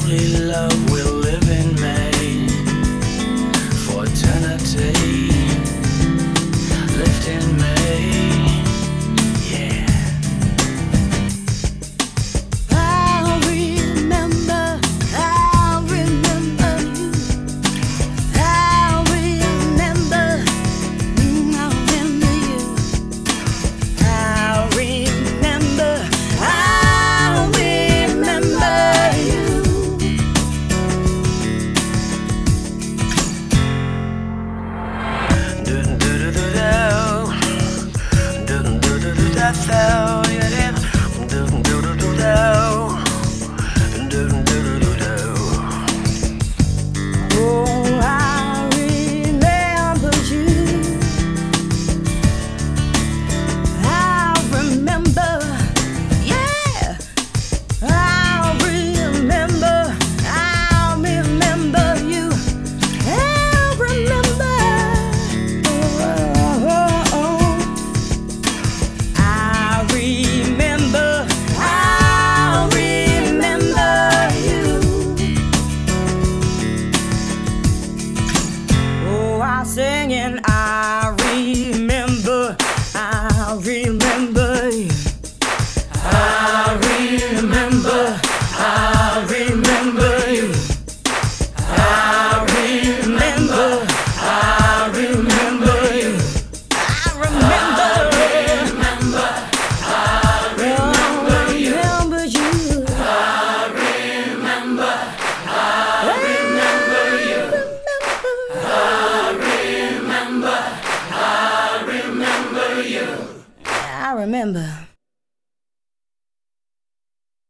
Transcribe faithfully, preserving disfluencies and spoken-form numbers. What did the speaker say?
only love will live in me for eternity. Lift in me, yeah. I'll remember, I'll remember you. I'll remember, mm, I'll remember you. I'll remember, I'll remember you. Do do do do do. Do do do do da da. Yeah. Do do do do do da. Do do do do do. Oh, I remember you. I remember, yeah. I remember, I remember you. I remember. Oh, oh, oh. I remember, I remember you. Oh, I sing and I remember, I remember you. I remember, I remember you. I remember, I remember you. I remember, remember, I remember you. I remember you. I remember, I remember you. I remember, I remember you. I remember.